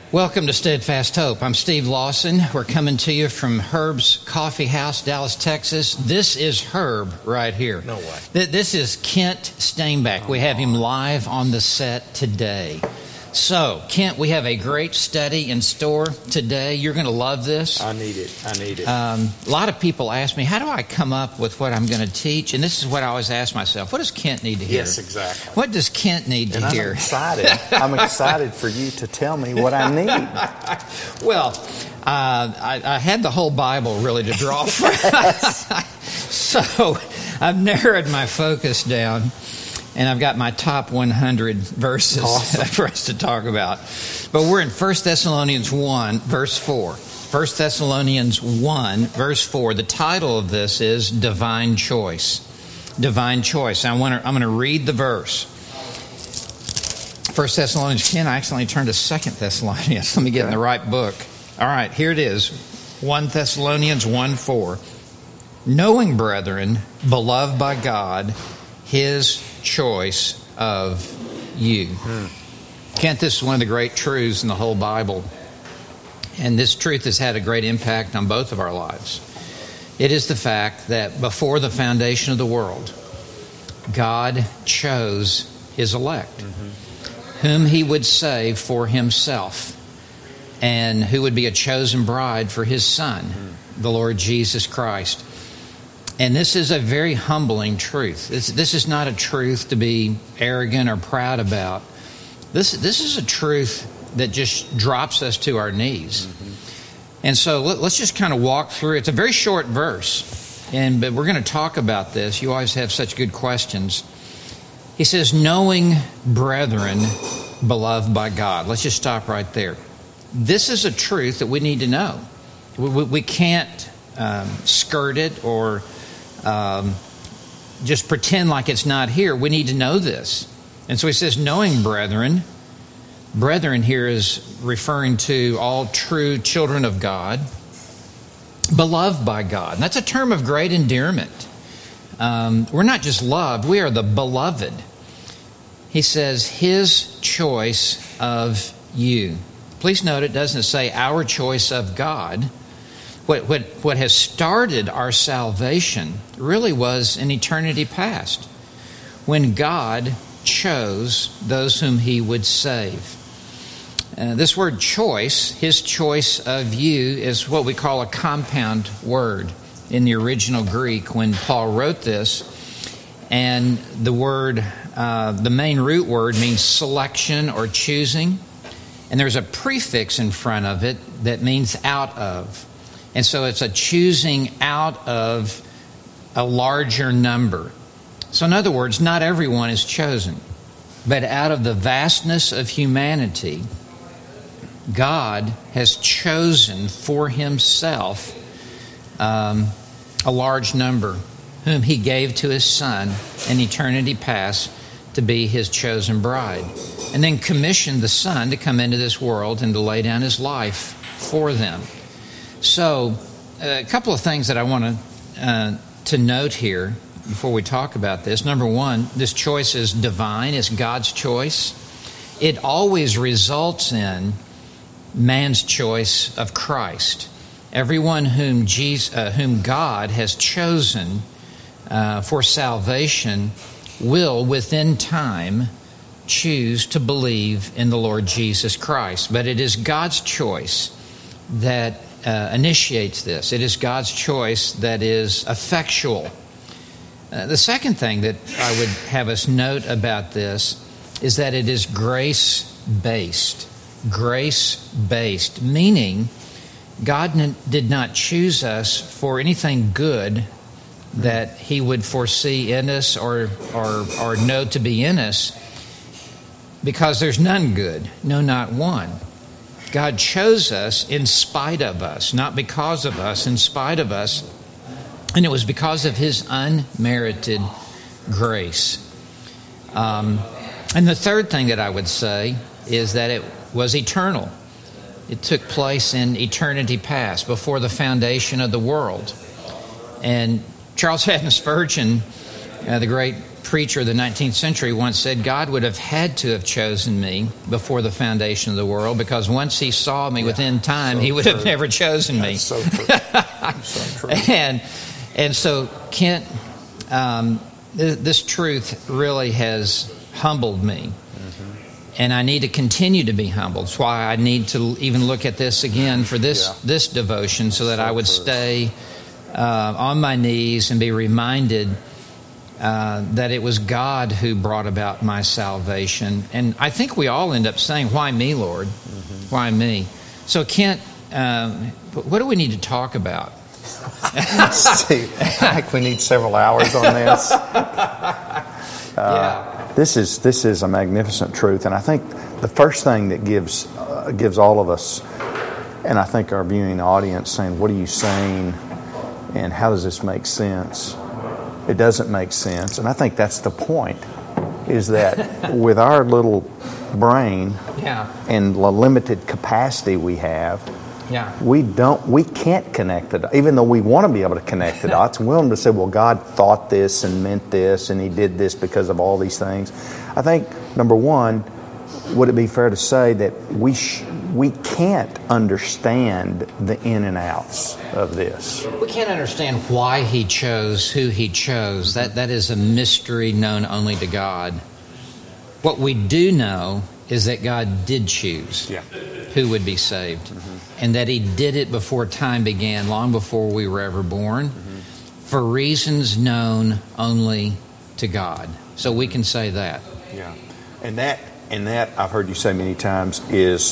Welcome to Steadfast Hope. I'm Steve Lawson. We're coming to you from Herb's Coffee House, Dallas, Texas. This is Herb right here. No way. This is Kent Stainback. We have him live on the set today. So, Kent, we have a great study in store today. You're going to love this. I need it. A lot of people ask me, how do I come up with what I'm going to teach? And this is what I always ask myself. What does Kent need to hear? Yes, exactly. What does Kent need to hear? I'm excited. I'm excited for you to tell me what I need. Well, I had the whole Bible really to draw from. So I've narrowed my focus down. And I've got my top 100 verses for us to talk about. But we're in 1 Thessalonians 1, verse 4. 1 Thessalonians 1, verse 4. The title of this is Divine Choice. Divine Choice. I'm going to read the verse. 1 Thessalonians 10. I accidentally turned to 2 Thessalonians. Let me get in the right book. All right, here it is. 1 Thessalonians 1, 4. Knowing, brethren, beloved by God, His choice of you. Kent, this is one of the great truths in the whole Bible. And this truth has had a great impact on both of our lives. It is the fact that before the foundation of the world, God chose His elect, whom He would save for Himself, and who would be a chosen bride for His Son, the Lord Jesus Christ. And this is a very humbling truth. This is not a truth to be arrogant or proud about. This is a truth that just drops us to our knees. And so let's just kind of walk through. It's a very short verse, but we're going to talk about this. You always have such good questions. He says, knowing, brethren, beloved by God. Let's just stop right there. This is a truth that we need to know. We can't skirt it or just pretend like it's not here. We need to know this. And so he says, knowing, brethren. Brethren here is referring to all true children of God, beloved by God. And that's a term of great endearment. We're not just loved, we are the beloved. He says, His choice of you. Please note it doesn't say our choice of God. What has started our salvation really was in eternity past, when God chose those whom He would save. This word choice, His choice of you, is what we call a compound word in the original Greek when Paul wrote this. And the word, the main root word means selection or choosing. And there's a prefix in front of it that means out of. And so it's a choosing out of a larger number. So in other words, not everyone is chosen. But out of the vastness of humanity, God has chosen for Himself a large number, whom He gave to His Son in eternity past to be His chosen bride. And then commissioned the Son to come into this world and to lay down His life for them. So, a couple of things that I want to note here before we talk about this. Number one, this choice is divine. It's God's choice. It always results in man's choice of Christ. Everyone whom God has chosen for salvation will, within time, choose to believe in the Lord Jesus Christ. But it is God's choice that initiates this. It is God's choice that is effectual. The second thing that I would have us note about this is that it is grace-based. Grace-based, meaning God did not choose us for anything good that He would foresee in us or know to be in us, because there's none good, no, not one. God chose us in spite of us, not because of us, in spite of us. And it was because of His unmerited grace. And the third thing that I would say is that it was eternal. It took place in eternity past, before the foundation of the world. And Charles Haddon Spurgeon, the great preacher of the 19th century once said, God would have had to have chosen me before the foundation of the world, because once he saw me within time, he would have never chosen me. That's so true. So true. And so, Kent, this truth really has humbled me. And I need to continue to be humbled. That's why I need to even look at this again for this devotion, so that I would stay on my knees and be reminded that it was God who brought about my salvation. And I think we all end up saying, why me, Lord? Why me? So, Kent, what do we need to talk about? Steve, I think we need several hours on this. This is a magnificent truth, and I think the first thing that gives all of us, and I think our viewing audience, saying, "What are you saying? And how does this make sense?" It doesn't make sense, and I think that's the point. Is that with our little brain and the limited capacity we have, we can't connect the dots, even though we want to be able to connect the dots. We're willing to say, well, God thought this and meant this, and he did this because of all these things. I think, number one, would it be fair to say that we can't understand the in and outs of this? We can't understand why he chose who he chose. That is a mystery known only to God. What we do know is that God did choose who would be saved. And that he did it before time began, long before we were ever born, for reasons known only to God. So we can say that. Yeah. And that I've heard you say many times is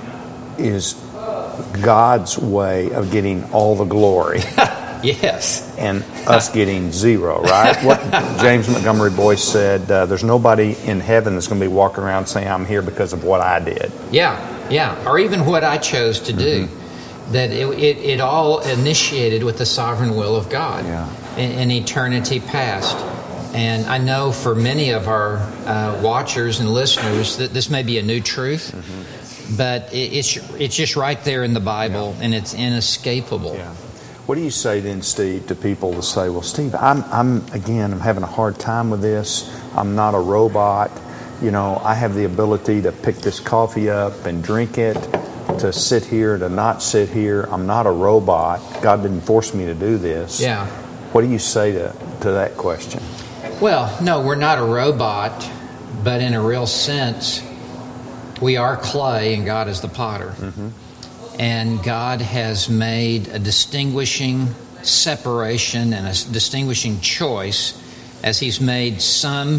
God's way of getting all the glory. Yes. And us getting zero, right? What James Montgomery Boyce said, there's nobody in heaven that's going to be walking around saying, I'm here because of what I did. Yeah, or even what I chose to do. That it all initiated with the sovereign will of God in eternity past. And I know for many of our watchers and listeners that this may be a new truth, but it's just right there in the Bible, and it's inescapable. Yeah. What do you say then, Steve, to people that say, well, Steve, I'm having a hard time with this. I'm not a robot. You know, I have the ability to pick this coffee up and drink it, to sit here, to not sit here. I'm not a robot. God didn't force me to do this. Yeah. What do you say to that question? Well, no, we're not a robot, but in a real sense, we are clay and God is the potter. And God has made a distinguishing separation and a distinguishing choice, as he's made some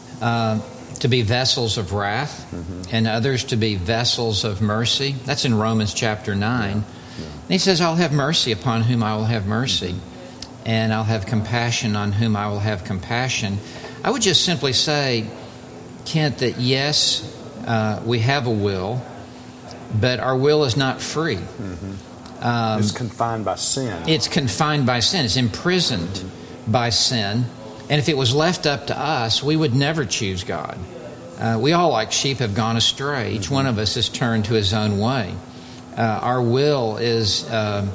to be vessels of wrath and others to be vessels of mercy. That's in Romans chapter 9. And he says, I'll have mercy upon whom I will have mercy, and I'll have compassion on whom I will have compassion. I would just simply say, Kent, that yes, we have a will, but our will is not free. It's confined by sin. It's confined by sin. It's imprisoned by sin. And if it was left up to us, we would never choose God. We all, like sheep, have gone astray. Each one of us has turned to his own way. Our will is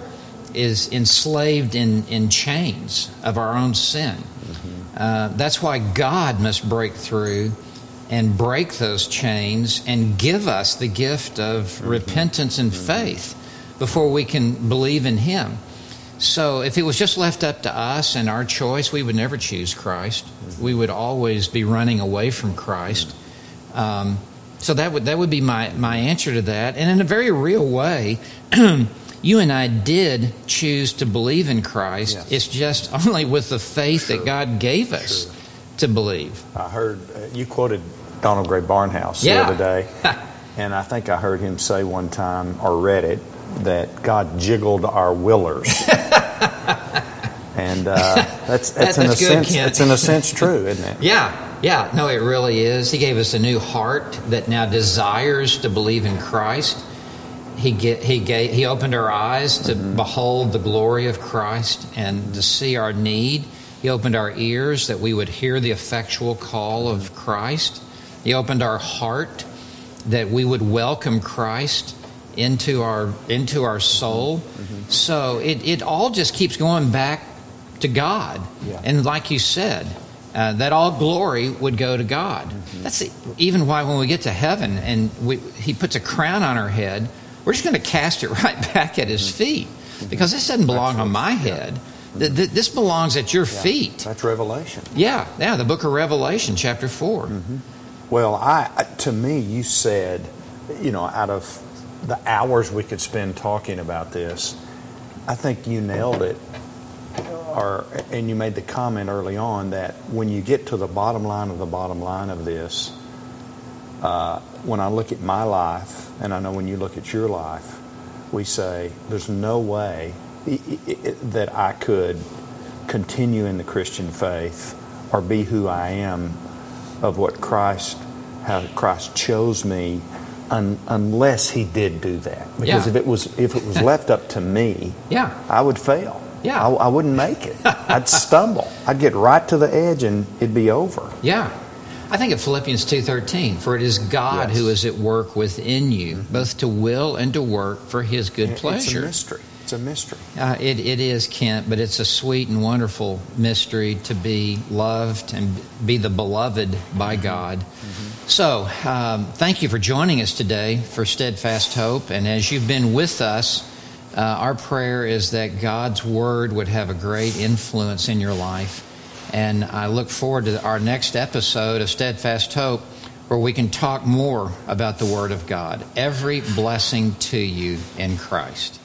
enslaved in chains of our own sin. That's why God must break through and break those chains and give us the gift of repentance and faith before we can believe in him. So if it was just left up to us and our choice, we would never choose Christ. We would always be running away from Christ. So that would be my answer to that. And in a very real way, you and I did choose to believe in Christ. Yes. It's just only with the faith that God gave us to believe. I heard you quoted Donald Gray Barnhouse the other day, and I think I heard him say one time, or read it, that God jiggled our willers. And that's in a sense, Kent. It's in a sense true, isn't it? Yeah. No, it really is. He gave us a new heart that now desires to believe in Christ. He opened our eyes to behold the glory of Christ and to see our need. He opened our ears that we would hear the effectual call of Christ. He opened our heart that we would welcome Christ into our soul. So it all just keeps going back to God. Yeah. And like you said, that all glory would go to God. That's even why when we get to heaven and He puts a crown on our head, we're just going to cast it right back at His feet, because this doesn't belong on my head. This belongs at your feet. That's Revelation. Yeah, the book of Revelation, chapter 4. Well, to me, you said, out of the hours we could spend talking about this, I think you nailed it. And you made the comment early on that when you get to the bottom line of this, when I look at my life, and I know when you look at your life, we say there's no way that I could continue in the Christian faith or be who I am of what how Christ chose me, unless He did do that. Because if it was left up to me, I would fail. Yeah. I wouldn't make it. I'd stumble. I'd get right to the edge and it'd be over. Yeah. I think of Philippians 2:13, for it is God who is at work within you, both to will and to work for His good pleasure. It's a mystery. It is, Kent, but it's a sweet and wonderful mystery to be loved and be the beloved by God. So, thank you for joining us today for Steadfast Hope. And as you've been with us, our prayer is that God's Word would have a great influence in your life. And I look forward to our next episode of Steadfast Hope, where we can talk more about the Word of God. Every blessing to you in Christ.